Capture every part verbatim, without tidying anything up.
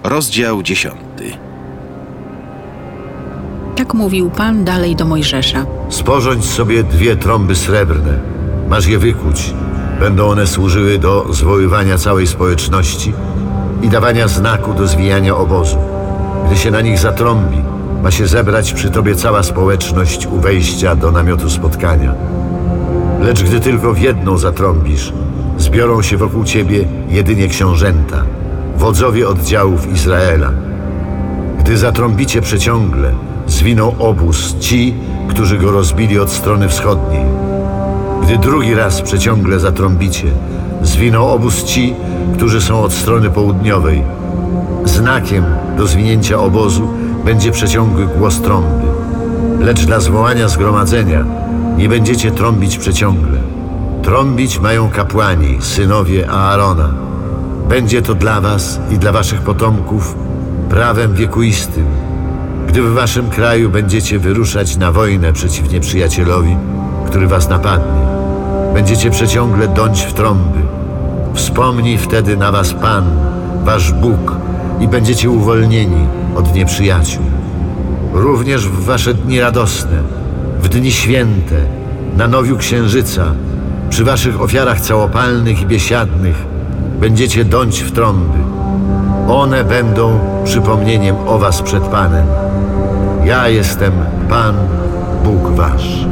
rozdział dziesiąty. Tak mówił Pan dalej do Mojżesza. Sporządź sobie dwie trąby srebrne. Masz je wykuć. Będą one służyły do zwoływania całej społeczności i dawania znaku do zwijania obozu. Gdy się na nich zatrąbi, ma się zebrać przy tobie cała społeczność u wejścia do namiotu spotkania. Lecz gdy tylko w jedną zatrąbisz, zbiorą się wokół ciebie jedynie książęta, wodzowie oddziałów Izraela. Gdy zatrąbicie przeciągle, zwiną obóz ci, którzy go rozbili od strony wschodniej. Gdy drugi raz przeciągle zatrąbicie, zwiną obóz ci, którzy są od strony południowej. Znakiem do zwinięcia obozu będzie przeciągły głos trąby. Lecz dla zwołania zgromadzenia nie będziecie trąbić przeciągle. Trąbić mają kapłani, synowie Aarona. Będzie to dla was i dla waszych potomków prawem wiekuistym. Gdy w waszym kraju będziecie wyruszać na wojnę przeciw nieprzyjacielowi, który was napadnie, będziecie przeciągle dąć w trąby. Wspomni wtedy na was Pan, wasz Bóg, i będziecie uwolnieni od nieprzyjaciół. Również w wasze dni radosne, w dni święte, na nowiu księżyca, przy waszych ofiarach całopalnych i biesiadnych będziecie dąć w trąby. One będą przypomnieniem o was przed Panem. Ja jestem Pan, Bóg wasz.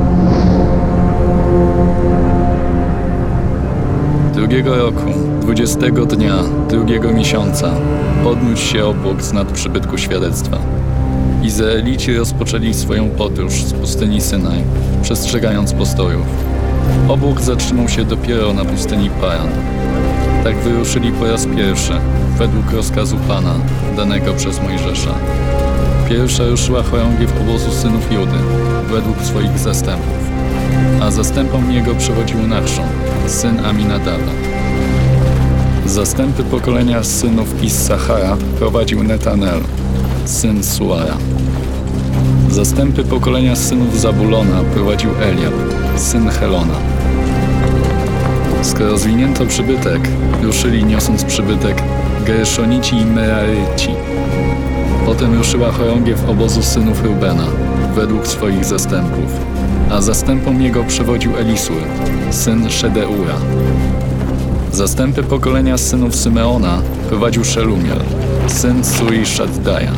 Drugiego roku, dwudziestego dnia, drugiego miesiąca, podniósł się obłok z nad przybytku świadectwa. Izraelici rozpoczęli swoją podróż z pustyni Synaj, przestrzegając postojów. Obłok zatrzymał się dopiero na pustyni Paran. Tak wyruszyli po raz pierwszy, według rozkazu Pana, danego przez Mojżesza. Pierwsza ruszyła chorągiew obozu synów Judy, według swoich zastępów, a zastępom jego przewodził Nachszon, syn Aminadaba. Zastępy pokolenia synów Issachara prowadził Netanel, syn Suara. Zastępy pokolenia synów Zabulona prowadził Eliab, syn Helona. Skoro zwinięto przybytek, ruszyli niosąc przybytek Gerszonici i Meraryci. Potem ruszyła chorągiew obozu synów Rubena, według swoich zastępów, a zastępom jego przewodził Elisur, syn Szedeura. Zastępy pokolenia synów Symeona prowadził Szelumiel, syn Suri Szaddaja.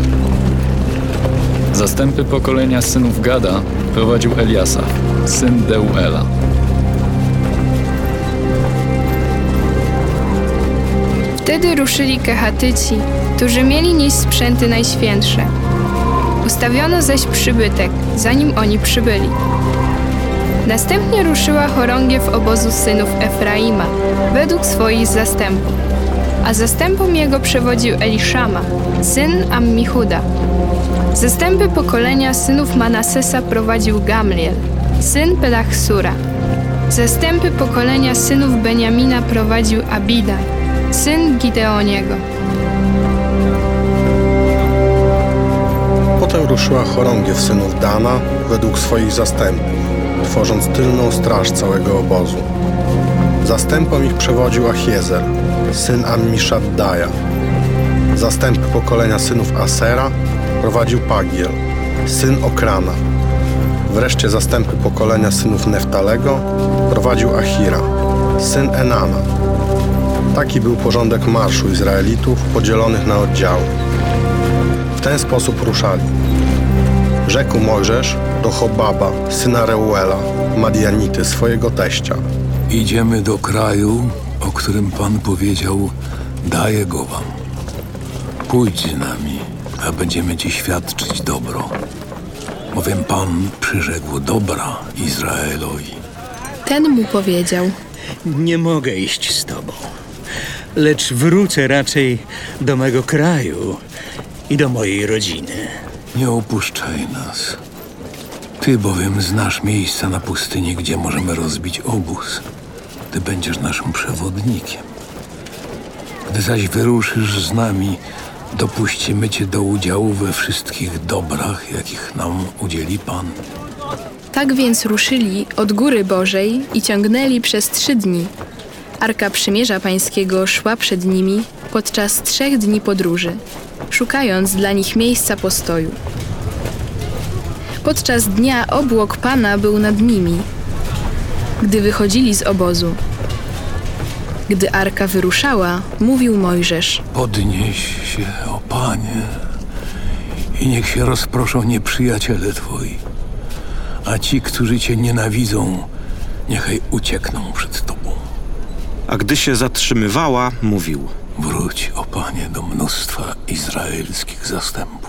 Zastępy pokolenia synów Gada prowadził Eliasaf, syn Deuela. Wtedy ruszyli Kehatyci, którzy mieli nieść sprzęty najświętsze. Ustawiono zaś przybytek, zanim oni przybyli. Następnie ruszyła chorągiew obozu synów Efraima, według swoich zastępów, a zastępom jego przewodził Eliszama, syn Ammichuda. Zastępy pokolenia synów Manasesa prowadził Gamliel, syn Pedachsura. Zastępy pokolenia synów Beniamina prowadził Abidan, syn Gideoniego. Potem ruszyła chorągiew synów Dana według swoich zastępów, tworząc tylną straż całego obozu. Zastępom ich przewodził Achiezer, syn Ammiszaddaja. Zastępy pokolenia synów Asera prowadził Pagiel, syn Okrana. Wreszcie zastępy pokolenia synów Neftalego prowadził Achira, syn Enana. Taki był porządek marszu Izraelitów podzielonych na oddziały. W ten sposób ruszali. Rzekł Mojżesz do Chobaba, syna Reuela, Madianity, swojego teścia. Idziemy do kraju, o którym Pan powiedział, daję go wam. Pójdź z nami, a będziemy ci świadczyć dobro. Bowiem Pan przyrzekł dobra Izraelowi. Ten mu powiedział: Nie mogę iść z tobą, lecz wrócę raczej do mego kraju i do mojej rodziny. Nie opuszczaj nas. Ty bowiem znasz miejsca na pustyni, gdzie możemy rozbić obóz. Ty będziesz naszym przewodnikiem. Gdy zaś wyruszysz z nami, dopuścimy cię do udziału we wszystkich dobrach, jakich nam udzieli Pan. Tak więc ruszyli od Góry Bożej i ciągnęli przez trzy dni. Arka Przymierza Pańskiego szła przed nimi, podczas trzech dni podróży, szukając dla nich miejsca postoju. Podczas dnia obłok Pana był nad nimi, gdy wychodzili z obozu. Gdy arka wyruszała, mówił Mojżesz: Podnieś się, o Panie, i niech się rozproszą nieprzyjaciele Twoi, a ci, którzy Cię nienawidzą, niechaj uciekną przed Tobą. A gdy się zatrzymywała, mówił: Wróć, o Panie, do mnóstwa izraelskich zastępów.